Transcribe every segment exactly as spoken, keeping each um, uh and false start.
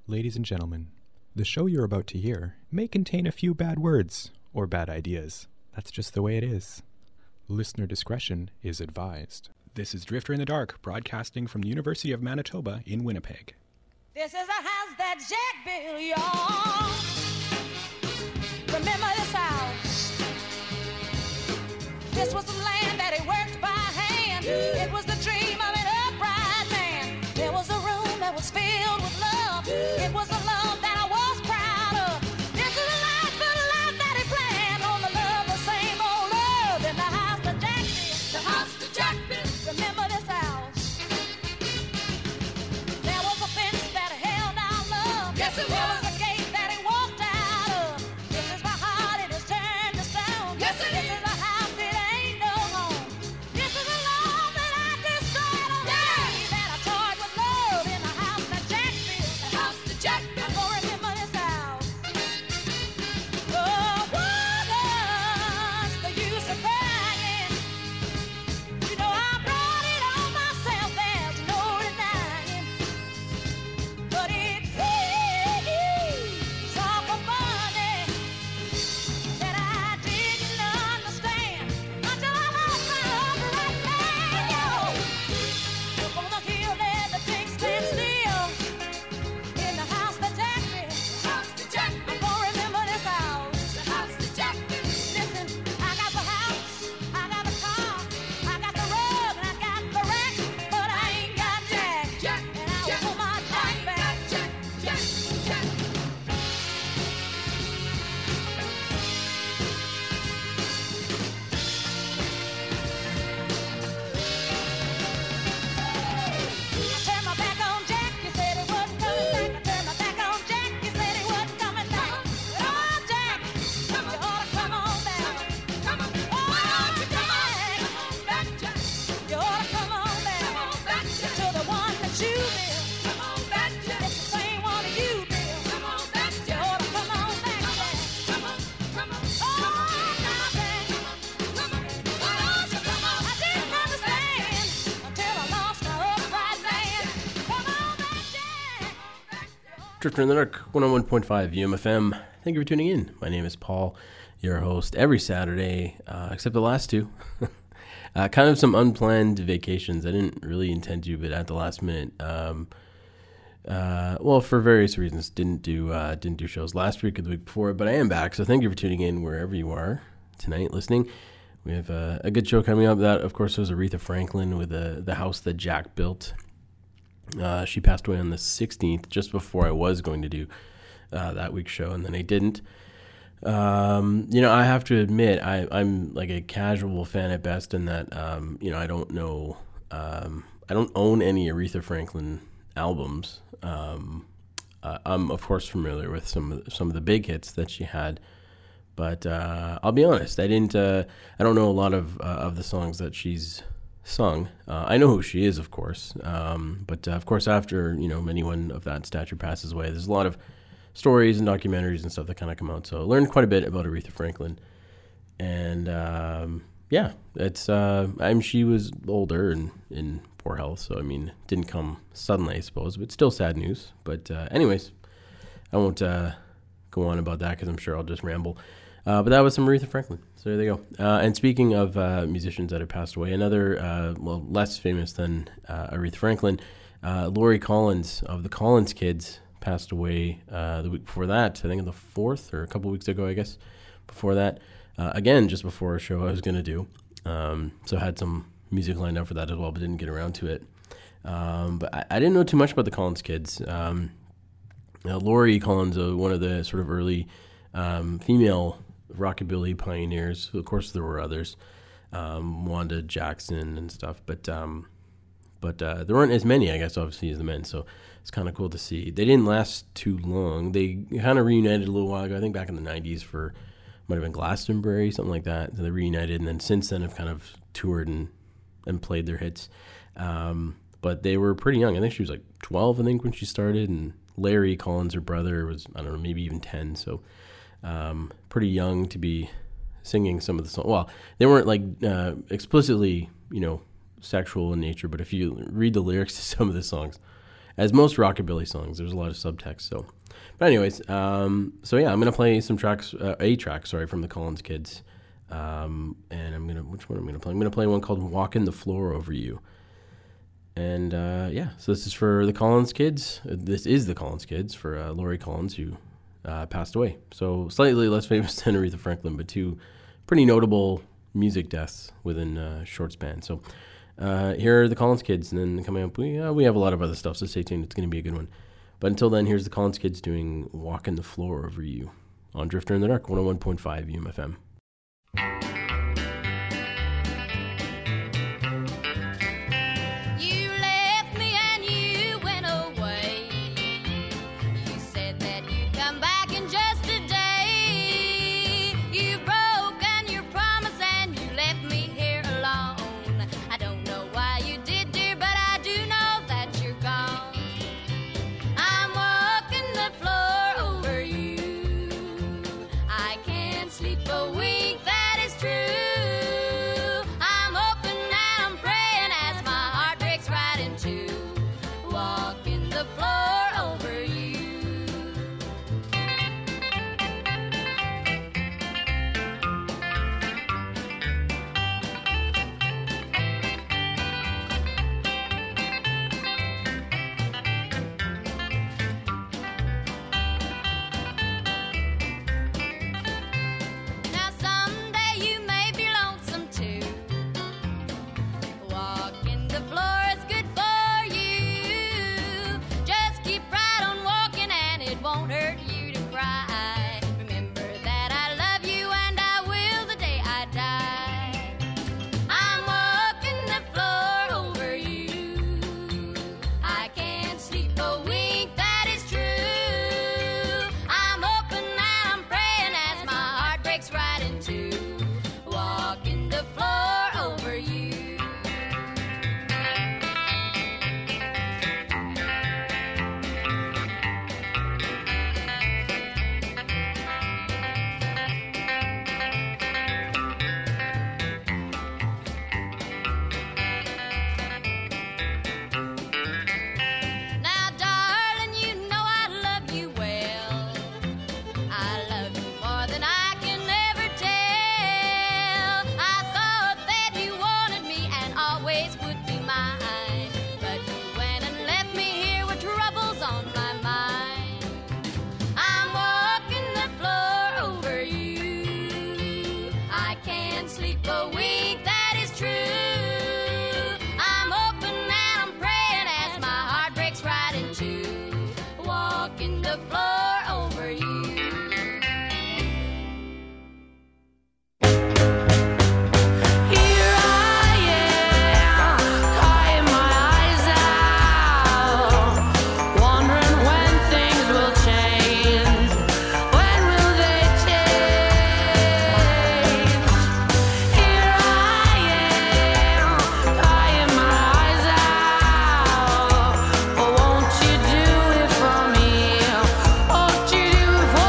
Ladies and gentlemen, the show you're about to hear may contain a few bad words or bad ideas. That's just the way it is. Listener discretion is advised. This is Drifter in the Dark, broadcasting from the University of Manitoba in Winnipeg. This is a house that Jack built, y'all. Remember this house. This was the land that he worked by hand. It was the dream of an upright man. There was a room that was filled with love. It was a love that I was proud of. This is a life, the life that he planned on the love, the same old love in the house that Jack built. The house that Jack built. Remember this house. There was a fence that held our love. Yes, it there was. was a gate that he walked out of. This is my heart, it is turned to stone. Yes, it this is. is a house, it ain't no home. This is a love that I destroyed on the day that I toyed with love in the house that Jack built. The house that Jack built. I'm gonna remember this house. The waters, they used to crying. You know I brought it on myself, there's no denying. But it seems awful funny that I didn't understand until I lost my upright man, yo. Up on the hill there, the things stand still in the house that Jack built. The house that Jack built. I'm gonna remember this house. The house that Jack built. Listen, I got the house, I got the car, I got the rug, and I got the rack, but I ain't got Jack. Jack, and I will pull my Jack back. Jack, Jack, Jack. I turned my back on Jack, you said he wasn't coming back. I turned my back on Jack, you said he wasn't coming back. Oh, Jack, you ought to come on back. Come on, oh, Jack, come on back, Jack. You ought to come on back. Come on back, Jack. To the one that you built. Come on back, Jack. It's the same one that you built. Come on back, Jack. You ought to come on back, Jack. Come on, come on. Oh, come on back. Come on, why don't you come on? I didn't understand until I lost my upright man. Come on back, Jack. Drifter in the Dark, one oh one point five U M F M. Thank you for tuning in. My name is Paul, your host every Saturday, uh, except the last two. uh, kind of some unplanned vacations. I didn't really intend to, but at the last minute, um, uh, well, for various reasons, didn't do uh, didn't do shows last week or the week before. But I am back, so thank you for tuning in wherever you are tonight, listening. We have uh, a good show coming up. That, of course, was Aretha Franklin with uh, the house that Jack built. Uh, she passed away on the sixteenth, just before I was going to do uh, that week's show, and then I didn't. Um, you know, I have to admit, I, I'm like a casual fan at best in that, um, you know, I don't know, um, I don't own any Aretha Franklin albums. Um, uh, I'm, of course, familiar with some of the, some of the big hits that she had, but uh, I'll be honest, I didn't, uh, I don't know a lot of uh, of the songs that she's sung. Uh, I know who she is, of course, um, but uh, of course, after, you know, anyone of that stature passes away, there's a lot of stories and documentaries and stuff that kind of come out. So I learned quite a bit about Aretha Franklin, and um, yeah, it's uh, I'm she was older and in poor health, so I mean, didn't come suddenly, I suppose, but still sad news. But uh, anyways, I won't uh, go on about that because I'm sure I'll just ramble. Uh, but that was some Aretha Franklin. So there they go. Uh, and speaking of uh, musicians that have passed away, another, uh, well, less famous than uh, Aretha Franklin, uh, Laurie Collins of the Collins Kids passed away uh, the week before that. I think on the fourth or a couple weeks ago, I guess, before that. Uh, again, just before a show I was going to do. Um, so I had some music lined up for that as well, but didn't get around to it. Um, but I, I didn't know too much about the Collins Kids. Um, uh, Laurie Collins, uh, one of the sort of early um, female rockabilly pioneers. Of course, there were others, um, Wanda Jackson and stuff, but um, but uh, there weren't as many, I guess, obviously, as the men. So it's kind of cool to see. They didn't last too long. They kind of reunited a little while ago. I think back in the nineties for might have been Glastonbury, something like that. So they reunited, and then since then have kind of toured and and played their hits. Um, but they were pretty young. I think she was like twelve, I think, when she started, and Larry Collins, her brother, was, I don't know, maybe even ten. So um, pretty young to be singing some of the songs. Well, they weren't like uh, explicitly, you know, sexual in nature, but if you read the lyrics to some of the songs, as most rockabilly songs, there's a lot of subtext. So, but anyways, um, so yeah, I'm gonna play some tracks, uh, a track, sorry, from the Collins Kids, um, and I'm gonna which one I'm gonna play? I'm gonna play one called "Walking the Floor Over You." And uh, yeah, so this is for the Collins Kids. This is the Collins Kids for uh, Laurie Collins, who uh, passed away. So slightly less famous than Aretha Franklin, but two pretty notable music deaths within a short span. So uh, here are the Collins Kids, and then coming up, we uh, we have a lot of other stuff, so stay tuned. It's going to be a good one. But until then, here's the Collins Kids doing "Walking the Floor Over You" on Drifter in the Dark, one oh one point five U M F M. You left me and you went away. You said that you'd come back in just a day. You broke and your promise and you left me here alone. I don't know why you did, dear, but I do know that you're gone. I'm walking the floor over you. I can't sleep a wink, that is true. I'm hoping and I'm praying as my heart breaks right in two. Walking the floor over you. Now someday you may be lonesome too. Walking the floor is good for you. Just keep right on walking and it won't hurt you to cry. Remember that I love you and I will the day I die. I'm walking the floor over you. I can't sleep a wink, that is true. I'm hoping and I'm praying as my heart breaks right in two. Walking the floor over you. Now, darling, you know I love you well. I love you more than I can ever tell. I thought that you wanted me and always would be mine. But you went and left me here with troubles on my mind. I'm walking the floor over you. I can't sleep a wink, that is true. I'm hoping and I'm praying as my heart breaks right in two. Walking the floor over you. Here I am, crying my eyes out, wondering when things will change. When will they change? Here I am, crying my eyes out. Oh, won't you do it for me? Won't you do it for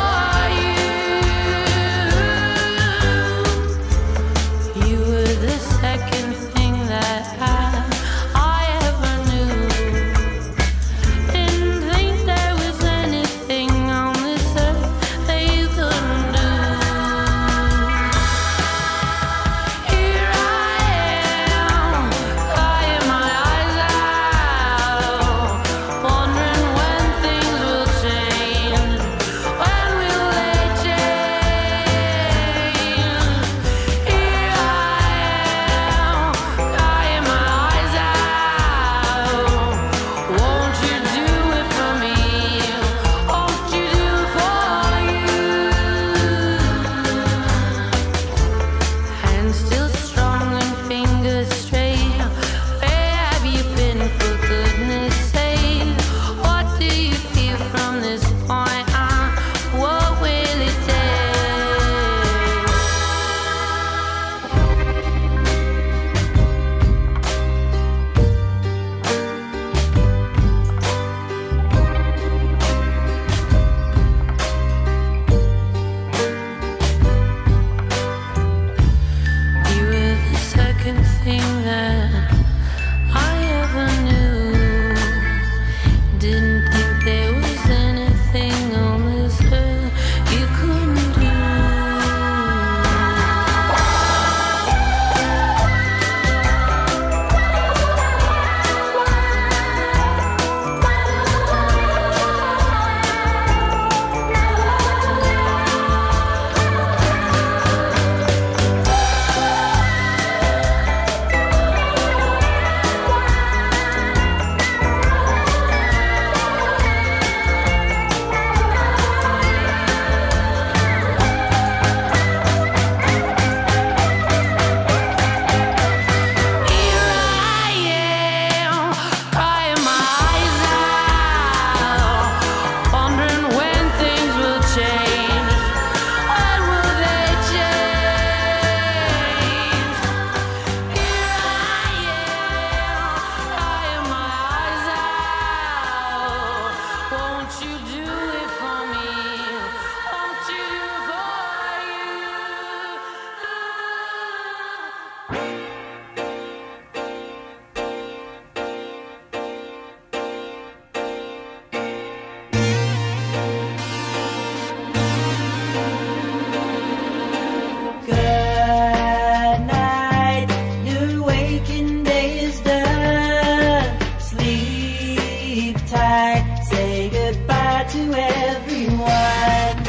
to everyone.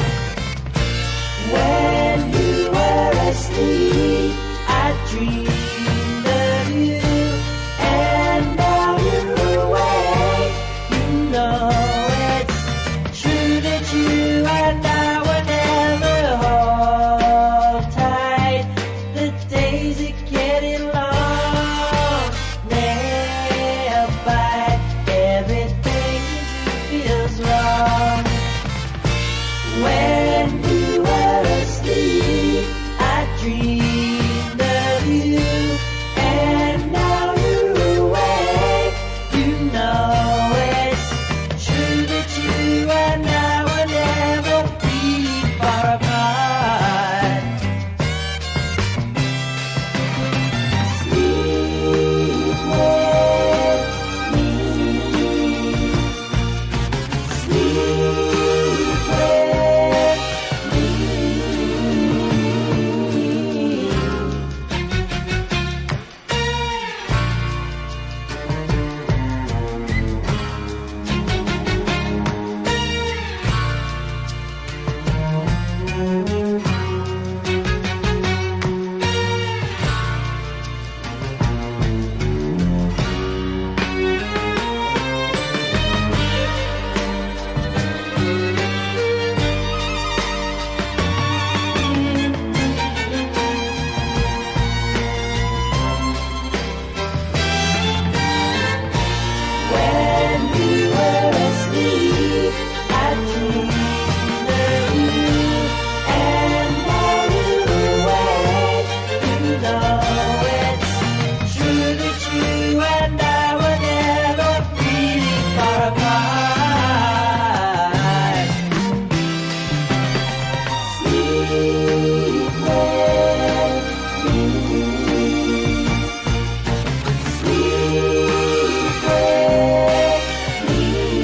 When you were asleep, I dreamed of you, and now you're awake. You know it's true that you and I were never hold tight. The days are getting long, nail bite. Everything feels wrong. When you were asleep, I dreamed of you, and now you're awake. You know it's true that you and I will never be far apart. Sleep with me. Sleep with me. When you were asleep, I dreamed of you, and now you're awake. You know it's true that you and I will never be far apart. Sleep with me. Sleep with me.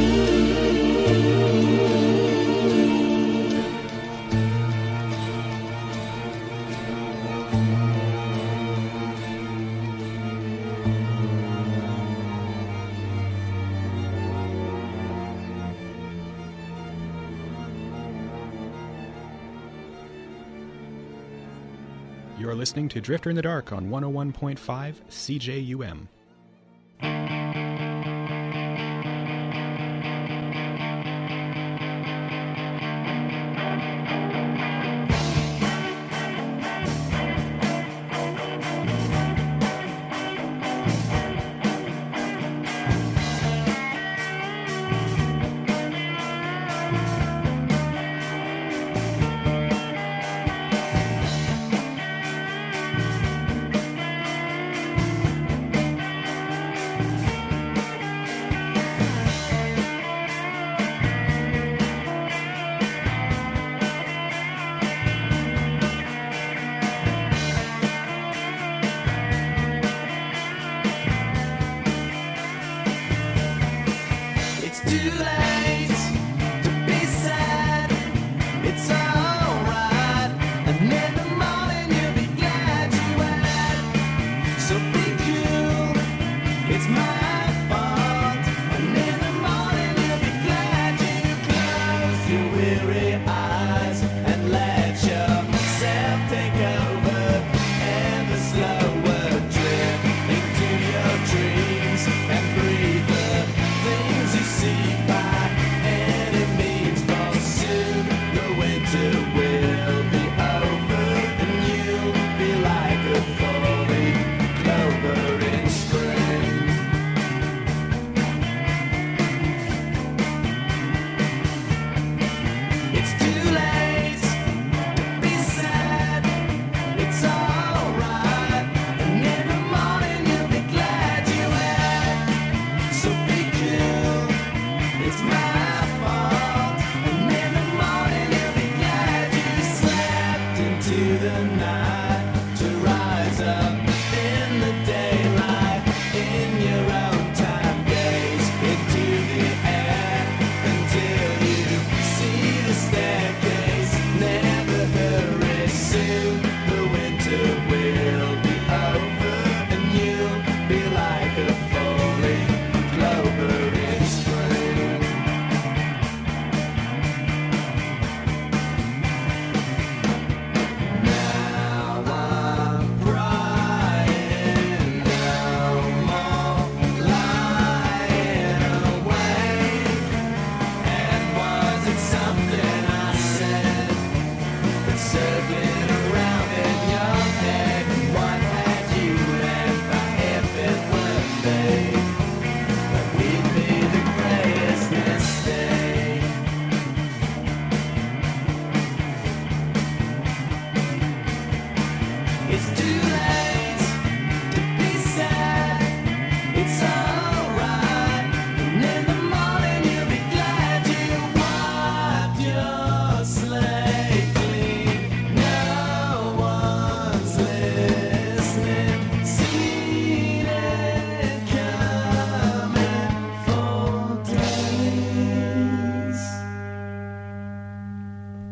You're listening to Drifter in the Dark on one oh one point five C J U M. It's too late to be sad. It's alright, and in the morning you'll be glad you had. So be cool, it's my fault. And in the morning you'll be glad you closed your weary eyes and let yourself take over. Ever slower drift into your dreams and breathe the things you see by any means. For soon the winter will be over, and you'll be like a four-leaf clover in spring. It's too late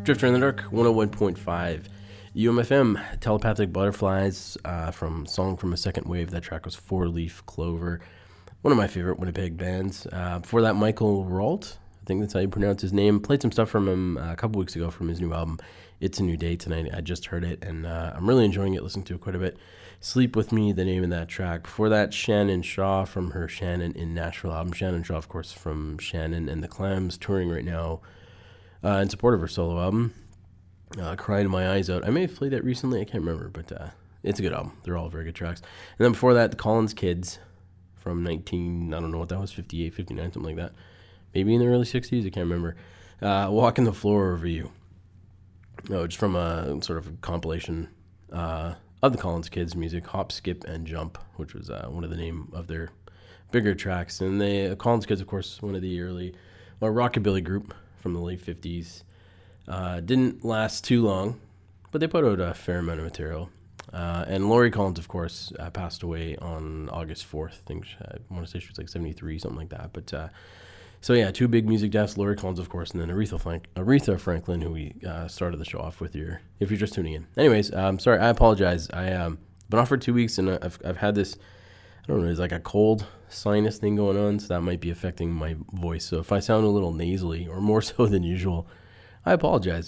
Drifter in the Dark, one oh one point five U M F M, Telepathic Butterflies uh, from Song from a Second Wave. That track was Four Leaf Clover, one of my favorite Winnipeg bands. Uh, before that, Michael Ralt, I think that's how you pronounce his name, played some stuff from him uh, a couple weeks ago from his new album, It's a New Day Tonight. I just heard it, and uh, I'm really enjoying it, listening to it quite a bit. Sleep With Me, the name of that track. Before that, Shannon Shaw from her Shannon in Nashville album. Shannon Shaw, of course, from Shannon and the Clams, touring right now uh, in support of her solo album. Uh, Crying My Eyes Out. I may have played that recently, I can't remember, but uh, it's a good album. They're all very good tracks. And then before that, the Collins Kids from nineteen, I don't know what that was, fifty-eight, fifty-nine, something like that. Maybe in the early sixties, I can't remember. Uh, Walking the Floor Over You. Oh, just from a sort of compilation uh, of the Collins Kids music, Hop, Skip, and Jump, which was uh, one of the name of their bigger tracks. And the Collins Kids, of course, one of the early, well, rockabilly group from the late fifties. Uh, didn't last too long, but they put out a fair amount of material. Uh, and Laurie Collins, of course, uh, passed away on August fourth. I think she, I want to say she was like seventy-three, something like that. But uh, so yeah, two big music deaths: Laurie Collins, of course, and then Aretha, Frank- Aretha Franklin, who we uh, started the show off with. Here, if you're just tuning in. Anyways, um, sorry, I apologize. I um, been off for two weeks, and I've I've had this, I don't know, it's like a cold sinus thing going on, so that might be affecting my voice. So if I sound a little nasally, or more so than usual, I apologize.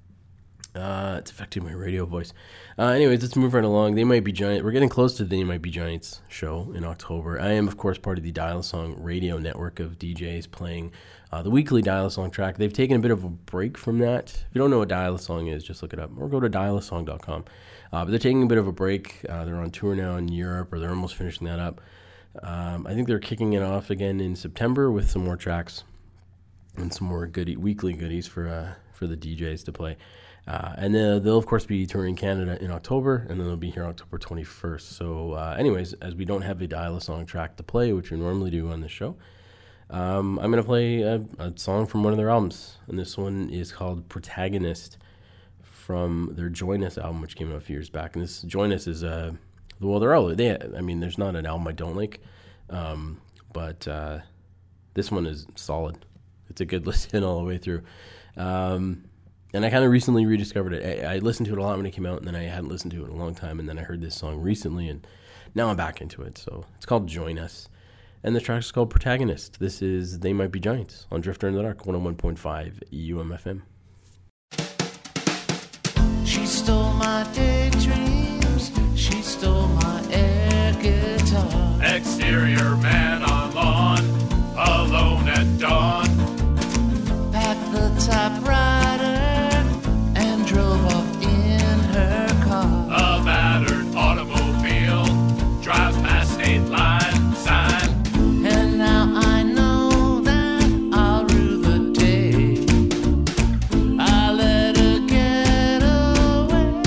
Uh, it's affecting my radio voice. Uh, anyways, let's move right along. They Might Be Giants. We're getting close to the They Might Be Giants show in October. I am, of course, part of the Dial-A-Song radio network of D Js playing uh, the weekly Dial-A-Song track. They've taken a bit of a break from that. If you don't know what Dial-A-Song is, just look it up or go to dial a song dot com. Uh, but they're taking a bit of a break. Uh, they're on tour now in Europe, or they're almost finishing that up. Um, I think they're kicking it off again in September with some more tracks and some more goodie, weekly goodies for uh, for the D Js to play. Uh, and then they'll, of course, be touring Canada in October, and then they'll be here October twenty-first. So uh, anyways, as we don't have a Dial-A-Song track to play, which we normally do on this show, um, I'm going to play a, a song from one of their albums. And this one is called Protagonist from their Join Us album, which came out a few years back. And this Join Us is, uh, well, they're all, they, I mean, there's not an album I don't like, um, but uh, this one is solid. It's a good listen all the way through. Um, and I kind of recently rediscovered it. I, I listened to it a lot when it came out, and then I hadn't listened to it in a long time, and then I heard this song recently, and now I'm back into it. So it's called Join Us, and the track is called Protagonist. This is They Might Be Giants on Drifter in the Dark, one oh one point five U M F M. She stole my daydreams. She stole my air guitar. Exterior man on lawn, alone at dawn. Packed the typewriter and drove off in her car. A battered automobile drives past state line sign. And now I know that I'll rue the day I let her get away.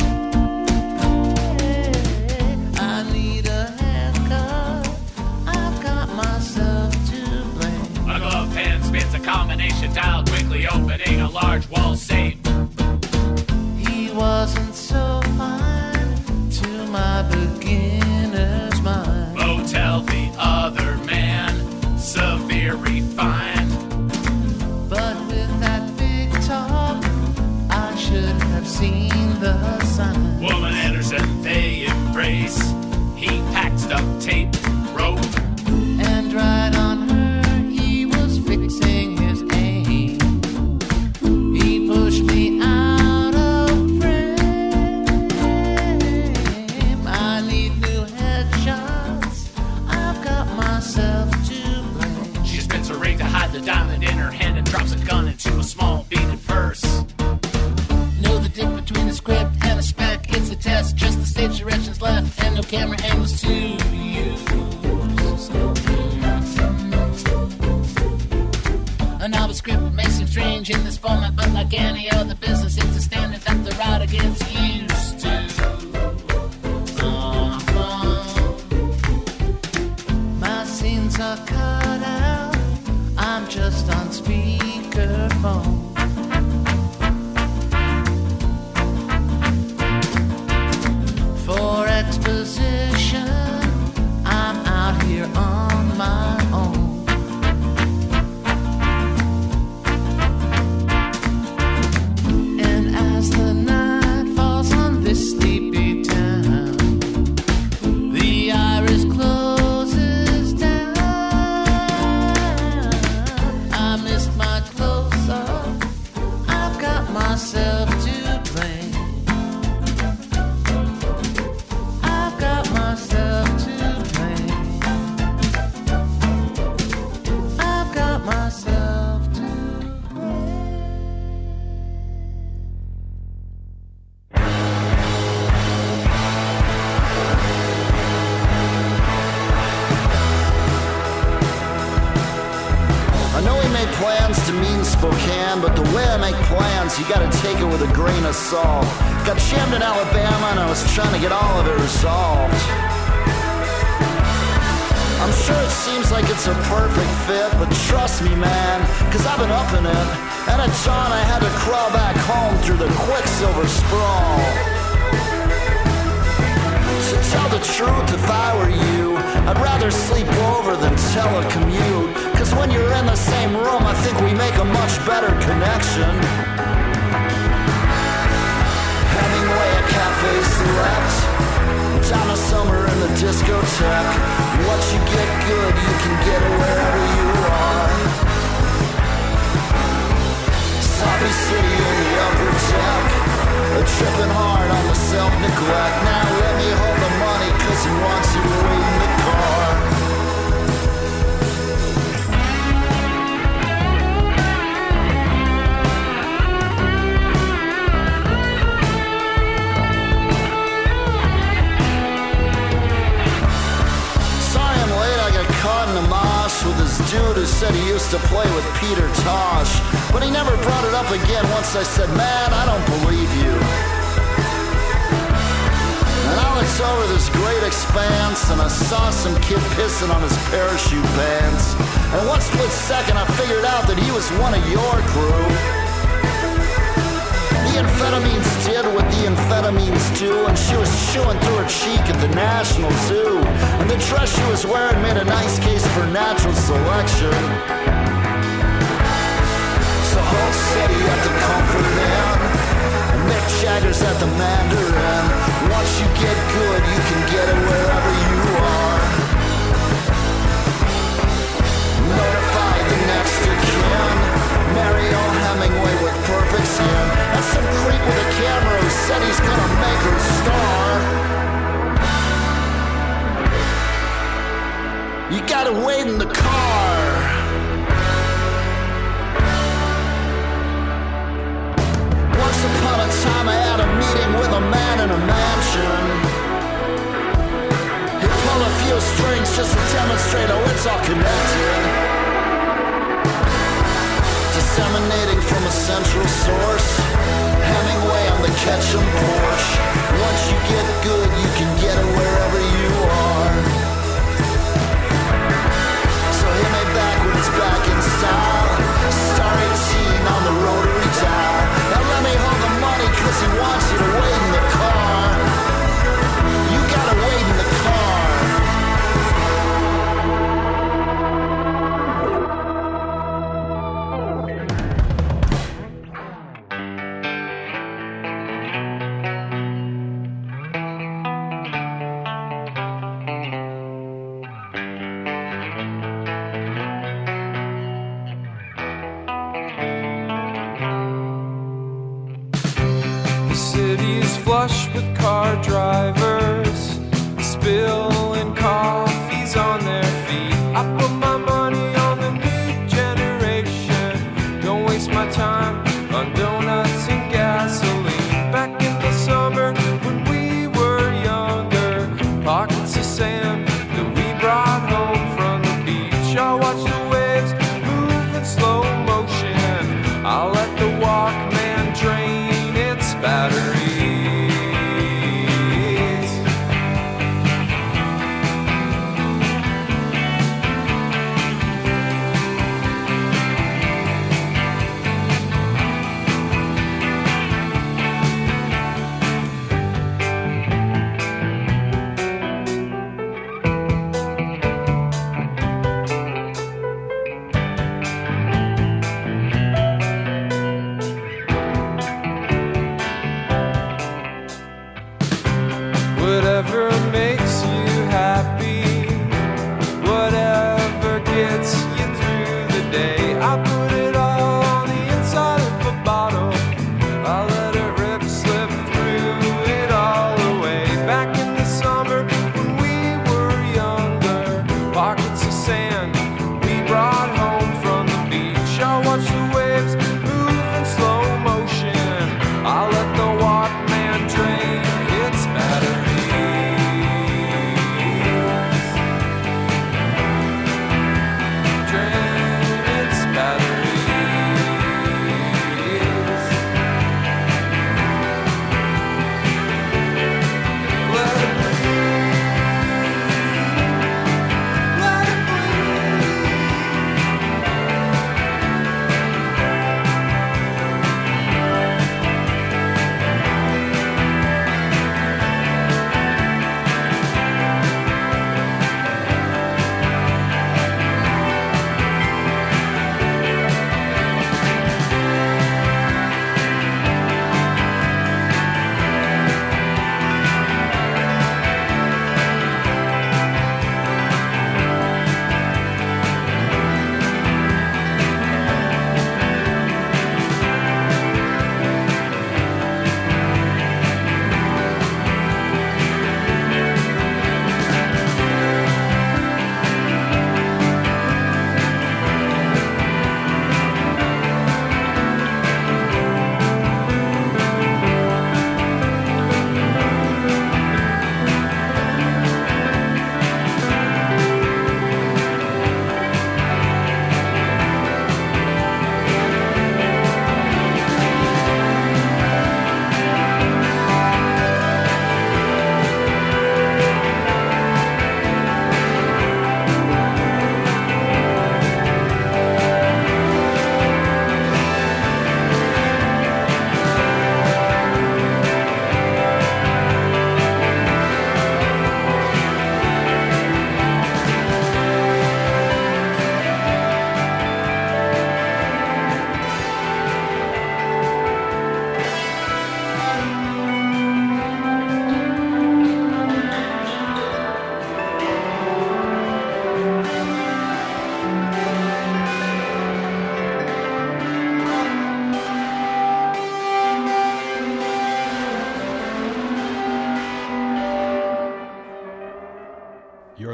I need a haircut. I've got myself to blame. A glove hand spins a combination dial, quickly opening a large wall safe. He wasn't so fine to my beginner's mind. Motel the other man, severe refined. But with that big talk, I should have seen the sign. Woman Anderson, they embrace. He packs duct tape, rope. And right on her, he was fixing his aim. He pushed me out of frame. I need new headshots. I've got myself to blame. She spins a ring to hide the diamond in her hand and drops a gun into a small beaded purse. Know the difference between a script and a spec. It's a test, just the stage directions left and no camera angles to use. A novel script may seem strange in this format, but like any other business, it's a standard that the writer gets used to. Uh-huh. My scenes are cut out. I'm just on speakerphone. For exposition, I'm out here on my own. And man, but the way I make plans, you gotta take it with a grain of salt. Got jammed in Alabama and I was trying to get all of it resolved. I'm sure it seems like it's a perfect fit, but trust me, man, cause I've been up in it. And at dawn I had to crawl back home through the Quicksilver sprawl. To tell the truth, if I were you, I'd rather sleep over than telecommute. Cause when you're in the same room, I think we make a much better connection. Hemingway at Cafe Select, Donna Summer in the discotheque. What you get good, you can get it wherever you are. Sloppy City in the upper deck, a tripping hard on the self-neglect. Now let me hold the money cause he wants you to wait in the car. Sorry I'm late, I got caught in a mosh with this dude who said he used to play with Peter Tosh. But he never brought it up again once I said, man, I don't believe you. And I looked over this great expanse and I saw some kid pissing on his parachute pants. And one split second I figured out that he was one of your crew. The amphetamines did what the amphetamines do, and she was chewing through her cheek at the National Zoo. And the dress she was wearing made a nice case for natural selection. So Hulk City at the Comfort Inn, Mick Jagger's at the Mandarin. Once you get good, you can get it wherever you are. Notify the next of kin, Mariel Hemingway with perfect skin, and some creep with a camera who said he's gonna make her star. You gotta wait in the car. Once upon a time I had a meeting with a man in a mansion. He pulled a few strings just to demonstrate how it's all connected. Disseminating from a central source, Hemingway on the Ketchum Porsche. Once you get good, you can get it wherever you are. So hit me back when it's back in style. Star eighteen on the rotary dial. Now let me hold the money cause he wants you to wait in the car. You gotta wait in the car. Cities flush with car drivers, spilling coffees on their feet. I put my money on the new generation. Don't waste my time on donuts and gasoline. Back in the summer when we were younger, pockets of sand that we brought home from the beach. I watch the waves move in slow motion. I'll let the Walkman drain its batteries.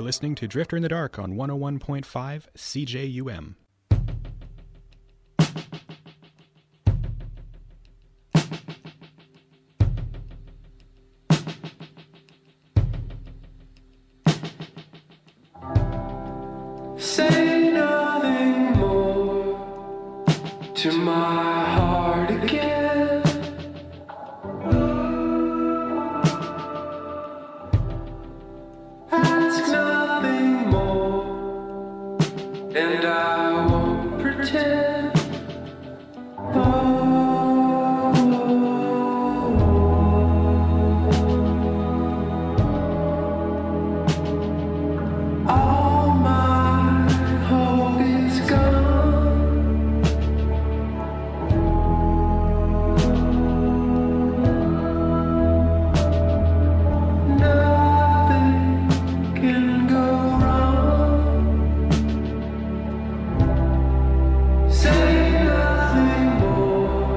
You're listening to Drifter in the Dark on one oh one point five C J U M. Say nothing more to my heart again. Ask nothing more, and I won't pretend. All my hope is gone. Nothing can go wrong. Say nothing more.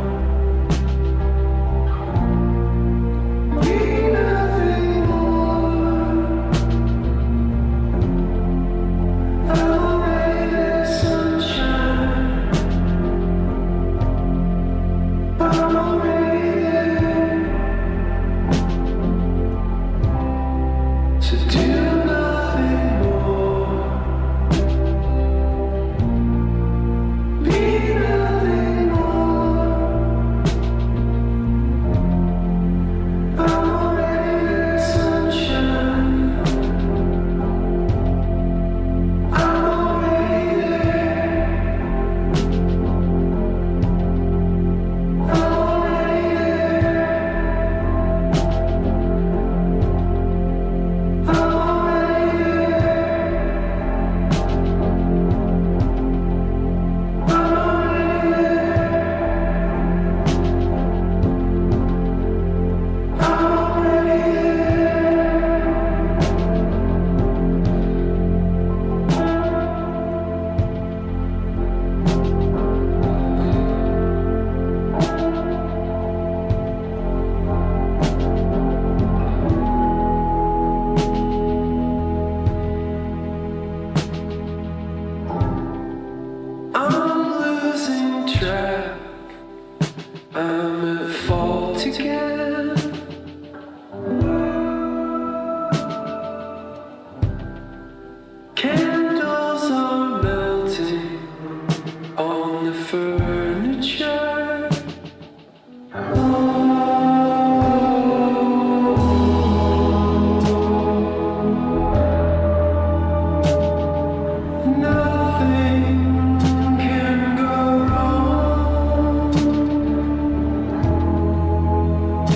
Be nothing more. I'll make the sunshine. I'll make it. To do nothing more. Be nothing more. I'll make the sunshine. I'll make it. I'll make it. I'll make it. I'm losing track. I'm at fault again. Candles are melting on the furniture. Nothing can go wrong.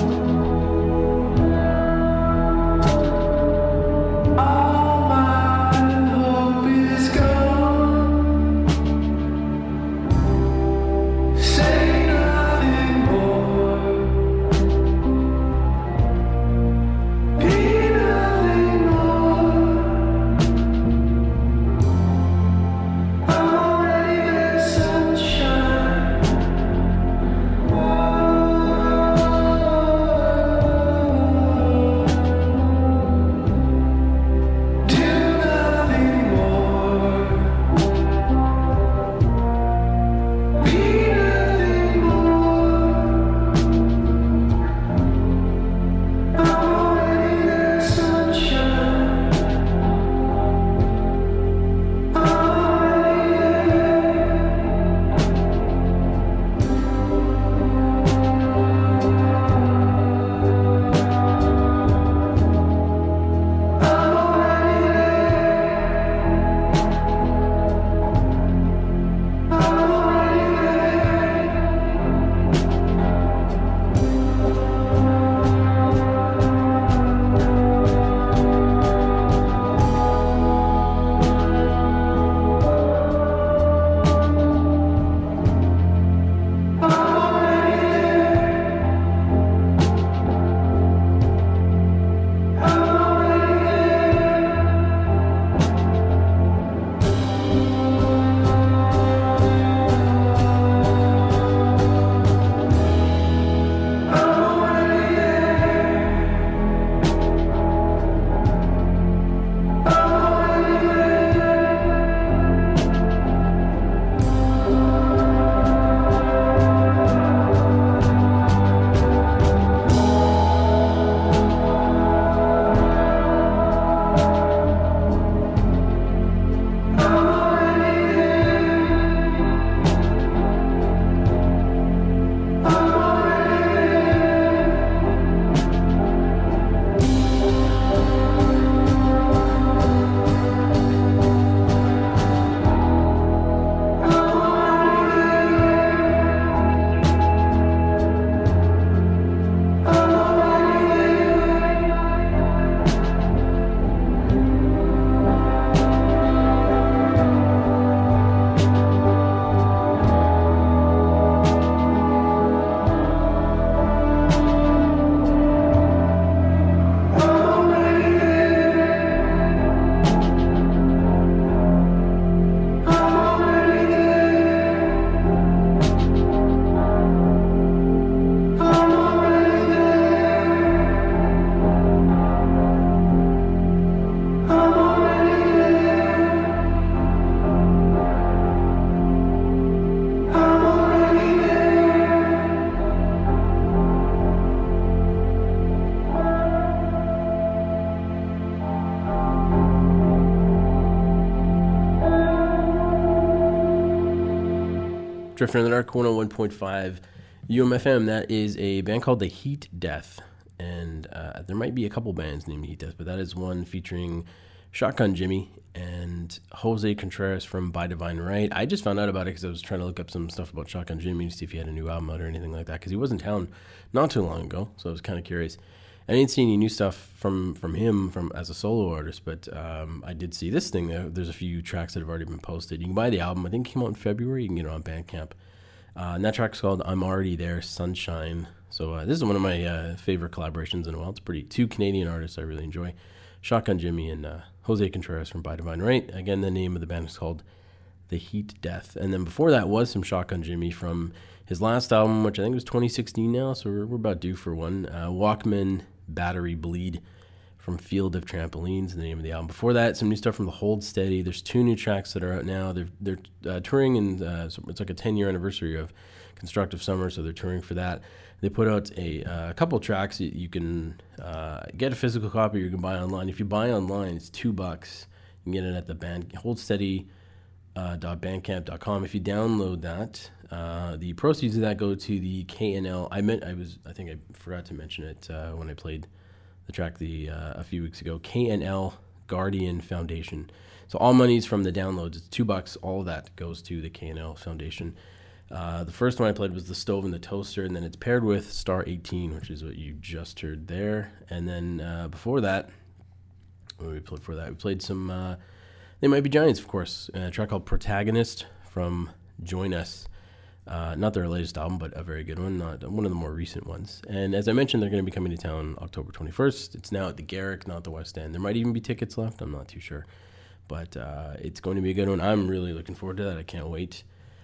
Drifter in the Dark, one oh one point five U M F M. That is a band called The Heat Death. And uh, there might be a couple bands named Heat Death, but that is one featuring Shotgun Jimmy and Jose Contreras from By Divine Right. I just found out about it because I was trying to look up some stuff about Shotgun Jimmy to see if he had a new album out or anything like that, because he was in town not too long ago, so I was kind of curious. I didn't see any new stuff from, from him from as a solo artist, but um, I did see this thing. There's a few tracks that have already been posted. You can buy the album. I think it came out in February. You can get it on Bandcamp. Uh, and that track's called I'm Already There, Sunshine. So uh, this is one of my uh, favorite collaborations in a while. It's pretty two Canadian artists I really enjoy. Shotgun Jimmy and uh, Jose Contreras from By Divine Right. Again, the name of the band is called The Heat Death. And then before that was some Shotgun Jimmy from his last album, which I think was twenty sixteen now, so we're, we're about due for one. Uh, Walkman Battery Bleed from Field of Trampolines, the name of the album. Before that, some new stuff from the Hold Steady. There's two new tracks that are out now. They're they're uh, touring, and uh, so it's like a ten-year anniversary of Constructive Summer, so they're touring for that. They put out a uh, couple tracks. You, you can uh, get a physical copy, or you can buy online. If you buy online, it's two bucks. You can get it at the band Hold Steady. Uh, .bandcamp dot com. If you download that, uh, the proceeds of that go to the K N L. I meant I was. I think I forgot to mention it uh, when I played the track the uh, a few weeks ago. K N L Guardian Foundation. So all monies from the downloads, it's two bucks. All of that goes to the K N L Foundation. Uh, the first one I played was the Stove and the Toaster, and then it's paired with Star eighteen, which is what you just heard there. And then uh, before that, what we played for that, we played some. Uh, They Might Be Giants, of course. A track called Protagonist from Join Us. Uh, not their latest album, but a very good one. Not one of the more recent ones. And as I mentioned, they're going to be coming to town October twenty-first. It's now at the Garrick, not the West End. There might even be tickets left. I'm not too sure. But uh, it's going to be a good one. I'm really looking forward to that. I can't wait.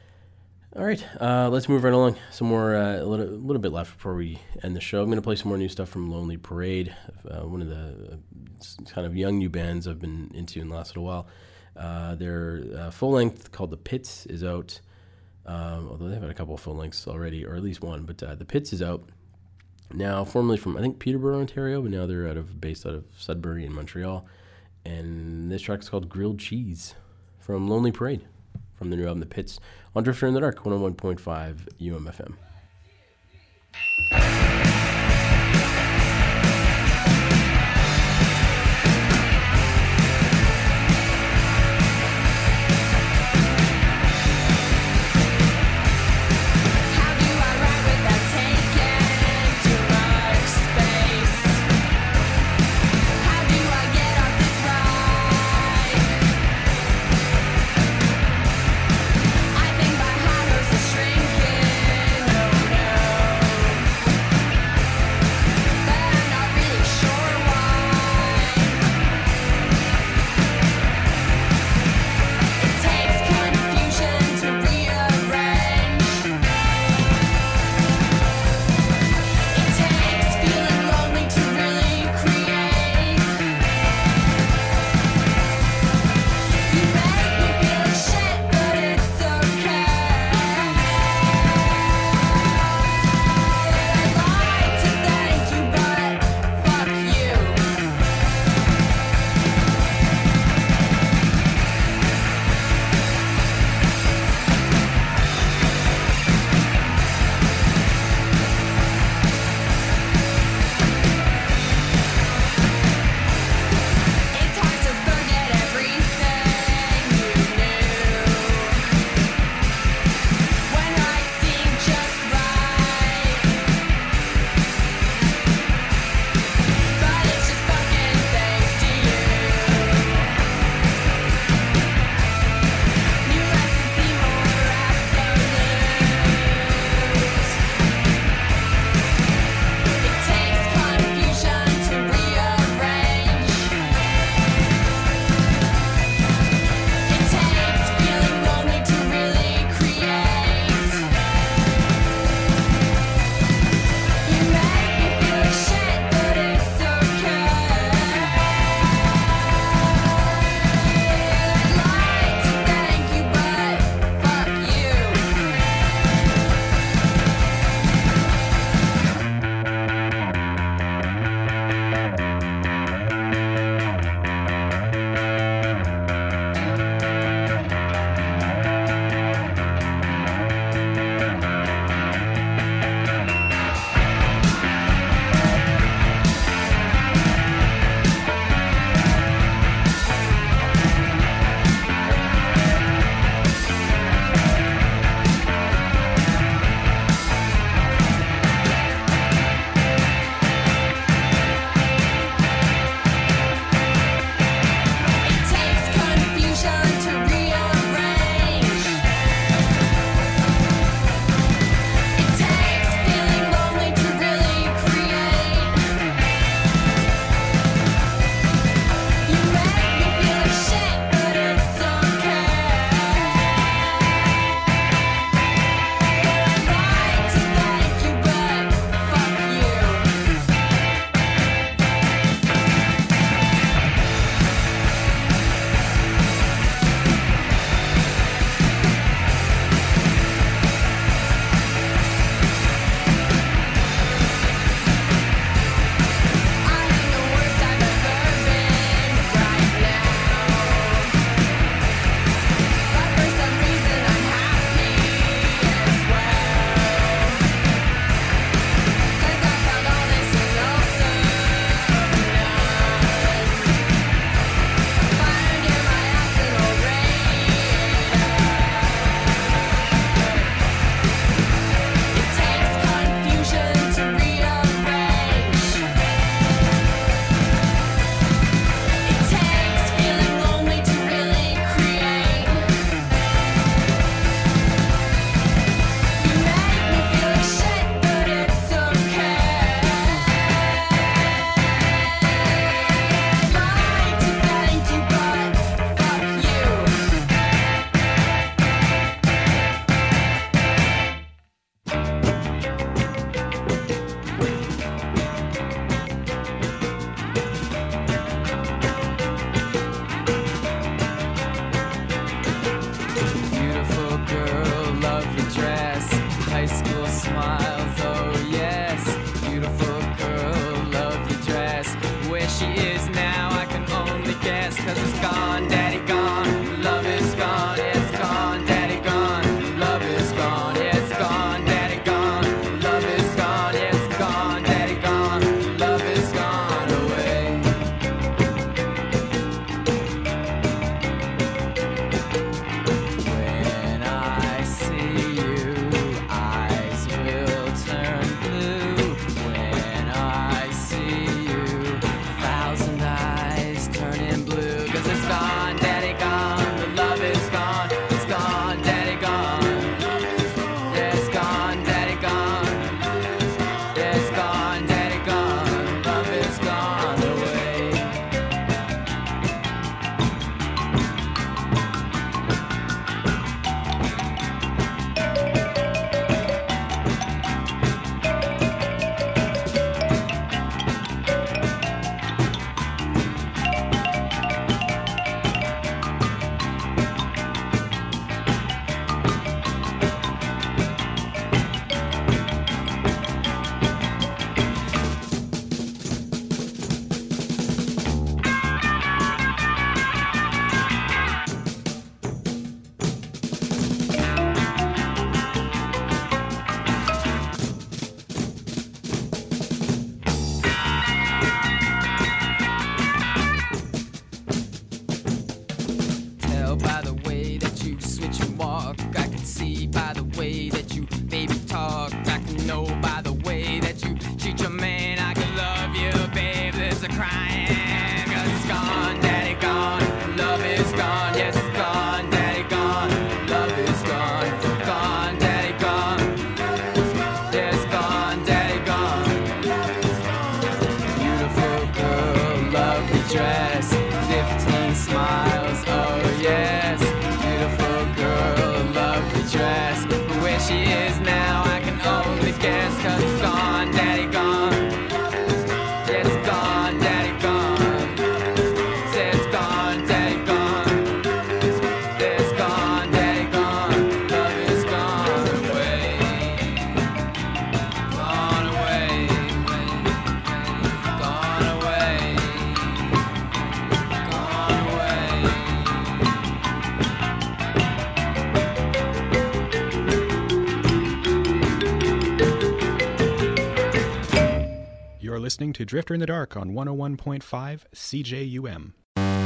All right, uh, let's move right along. Some more, uh, a little, little bit left before we end the show. I'm going to play some more new stuff from Lonely Parade, uh, one of the uh, kind of young new bands I've been into in the last little while. Uh, their uh, full length called The Pits is out, um, although they've had a couple of full lengths already, or at least one. But uh, The Pits is out now, formerly from I think Peterborough, Ontario, but now they're out of based out of Sudbury in Montreal. And this track is called Grilled Cheese from Lonely Parade, from the new album The Pits, on Drifter in the Dark, one oh one point five U M F M. I think my heart was shrinking. listening to Drifter in the Dark on one oh one point five C J U M.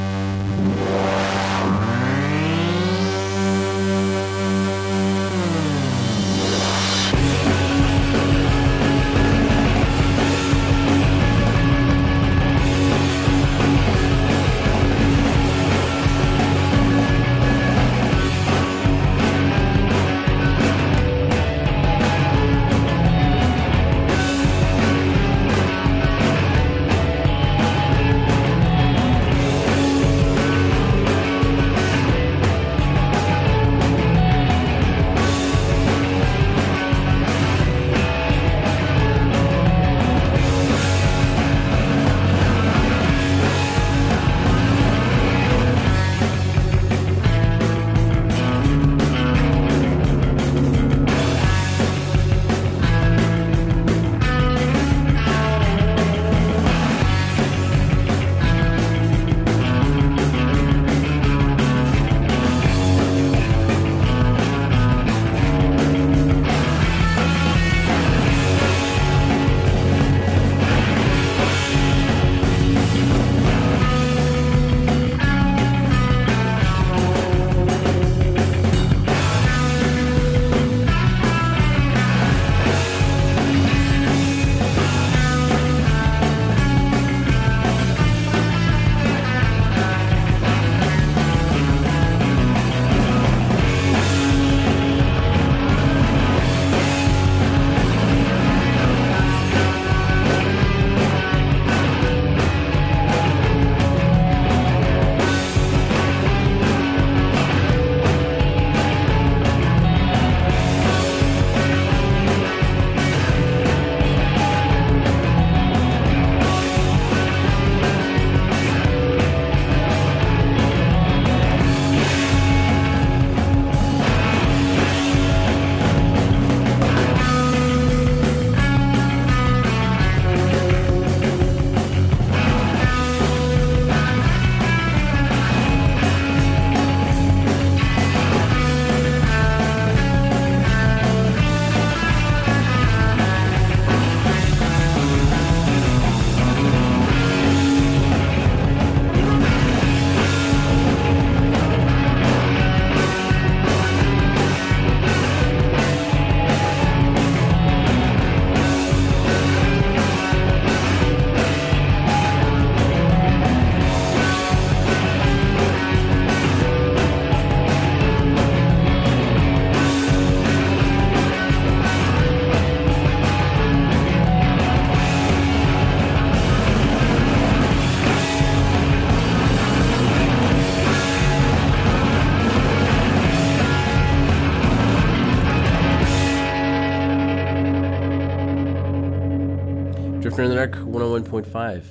Drifter in the Dark, one oh one point five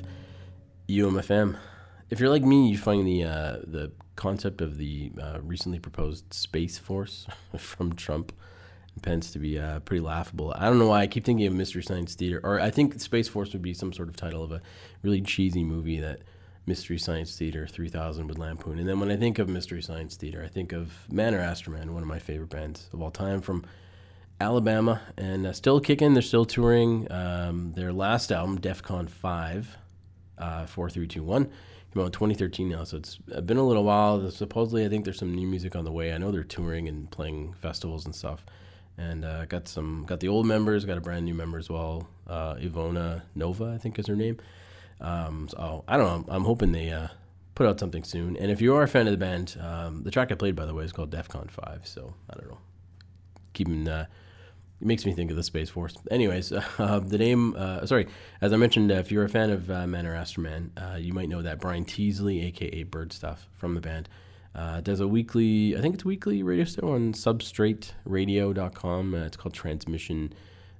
U M F M. If you're like me, you find the uh, the concept of the uh, recently proposed Space Force from Trump and Pence to be uh, pretty laughable. I don't know why I keep thinking of Mystery Science Theater, or I think Space Force would be some sort of title of a really cheesy movie that Mystery Science Theater three thousand would lampoon. And then when I think of Mystery Science Theater, I think of Man or Astroman, one of my favorite bands of all time from Alabama, and uh, still kicking. They're still touring. Um, their last album, DEFCON five, uh, four three two one, came out in twenty thirteen now, so it's been a little while. Supposedly, I think there's some new music on the way. I know they're touring and playing festivals and stuff. And uh, got some, got the old members, got a brand new member as well. Uh, Ivona Nova, I think is her name. Um, so I don't know. I'm hoping they uh, put out something soon. And if you are a fan of the band, um, the track I played, by the way, is called DEFCON five. So I don't know. Keeping uh, it makes me think of the Space Force. Anyways, uh, the name, uh, sorry, as I mentioned, uh, if you're a fan of uh, Man or Astroman, uh, you might know that Brian Teasley, a k a. Bird Stuff, from the band, uh, does a weekly, I think it's a weekly radio show on substrate radio dot com. Uh, it's called Transmission,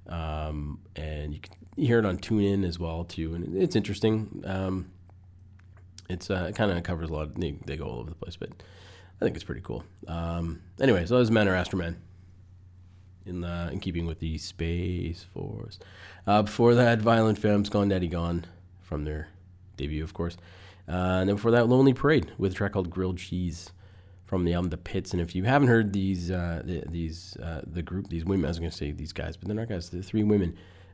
um, and you can hear it on TuneIn as well, too, and it's interesting. Um, it's uh, it kind of covers a lot, they, they go all over the place, but I think it's pretty cool. Um, anyway, so that was Man or Astroman. In, the, in keeping with the Space Force. Uh, before that, Violent Femmes, Gone Daddy Gone, from their debut, of course. Uh, and then before that, Lonely Parade, with a track called Grilled Cheese, from the album The Pits. And if you haven't heard these, uh, the, these, uh, the group, these women, I was going to say these guys, but they're not guys, they're three women.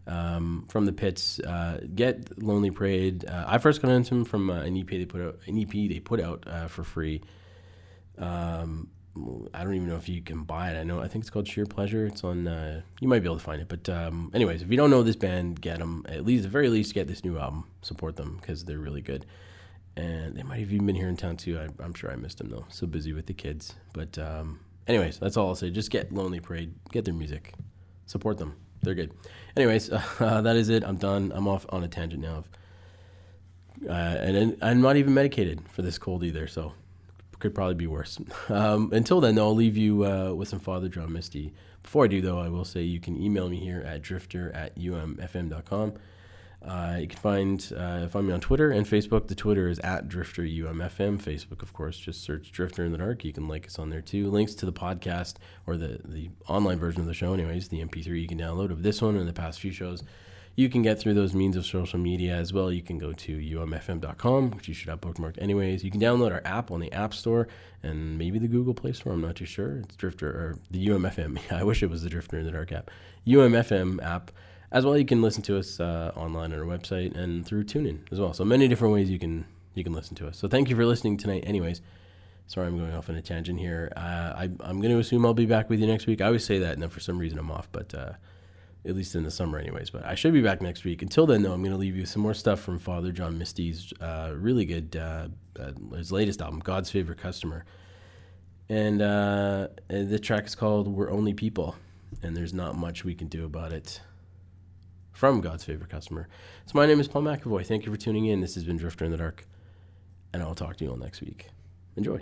um, from the pits. Uh, get Lonely Parade. Uh, I first got into them from uh, an E P they put out. An E P they put out uh, for free. Um, I don't even know if you can buy it. I know I think it's called Sheer Pleasure. It's on. Uh, you might be able to find it. But um, anyways, if you don't know this band, get them. At least, at the very least, get this new album. Support them because they're really good. And they might have even been here in town too. I, I'm sure I missed them though. So busy with the kids. But um, anyways, that's all I'll say. Just get Lonely Parade. Get their music. Support them. They're good. Anyways, uh, that is it. I'm done. I'm off on a tangent now. Uh, and I'm not even medicated for this cold either. So. Could probably be worse. Um, until then, though, I'll leave you uh, with some Father John Misty. Before I do, though, I will say you can email me here at drifter at u m f m dot com. Uh, you can find uh, find me on Twitter and Facebook. The Twitter is at drifter u m f m. Facebook, of course, just search Drifter in the Dark. You can like us on there, too. Links to the podcast, or the, the online version of the show, anyways, the M P three you can download of this one and the past few shows. You can get through those means of social media as well. You can go to u m f m dot com, which you should have bookmarked anyways. You can download our app on the App Store and maybe the Google Play Store. I'm not too sure. It's Drifter, or the U M F M. I wish it was the Drifter in the Dark app. U M F M app. As well, you can listen to us uh, online on our website and through TuneIn as well. So many different ways you can you can listen to us. So thank you for listening tonight anyways. Sorry I'm going off on a tangent here. Uh, I, I'm going to assume I'll be back with you next week. I always say that, and then for some reason I'm off, but... Uh, at least in the summer anyways. But I should be back next week. Until then, though, I'm going to leave you with some more stuff from Father John Misty's uh, really good, uh, uh, his latest album, God's Favorite Customer. And uh, the track is called We're Only People, and there's not much we can do about it, from God's Favorite Customer. So my name is Paul McAvoy. Thank you for tuning in. This has been Drifter in the Dark, and I'll talk to you all next week. Enjoy.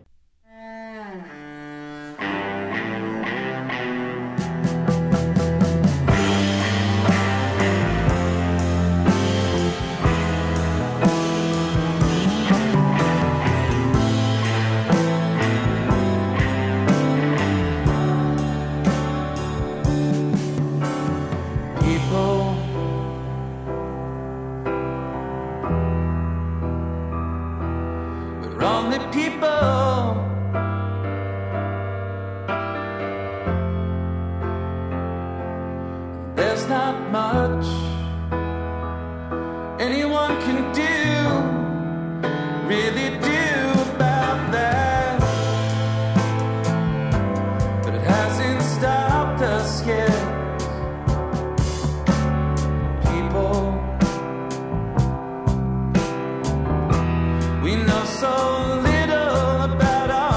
Only people, there's not much anyone can do, really do about that. But it hasn't stopped us yet. People, we know so little about our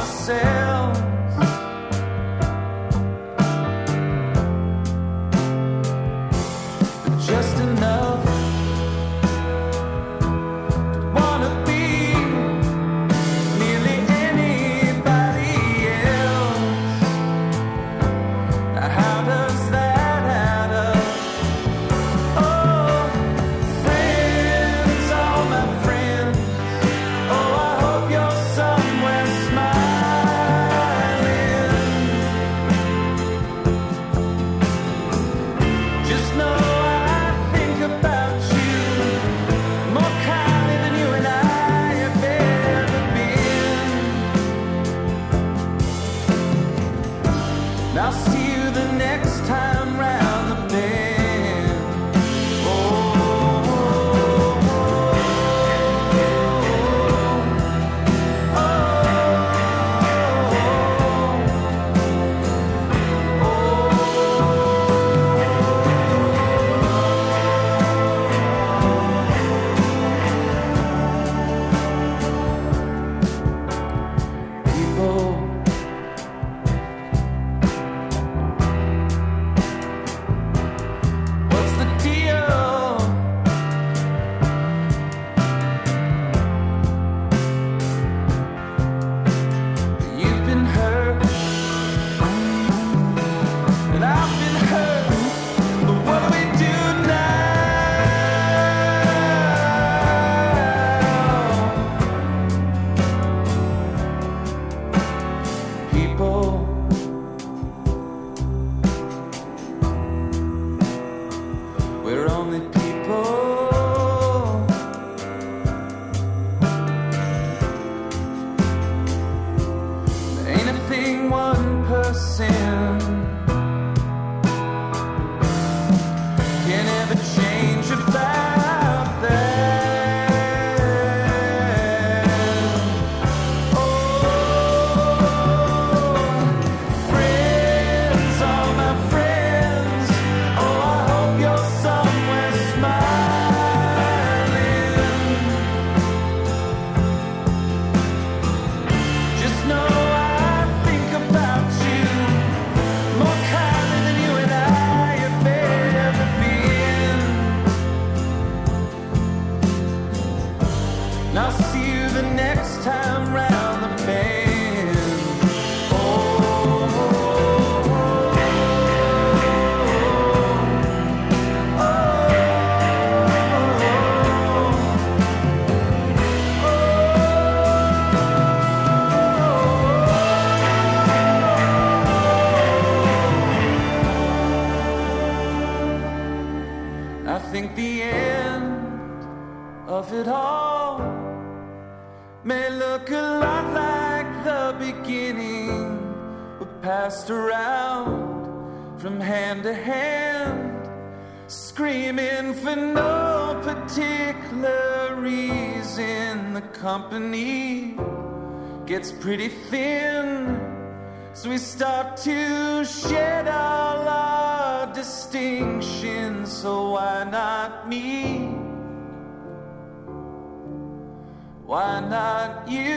end of it all may look a lot like the beginning, but passed around from hand to hand, screaming for no particular reason. The company gets pretty thin, so we start to shed all our distinctions. So why not me? Why not you?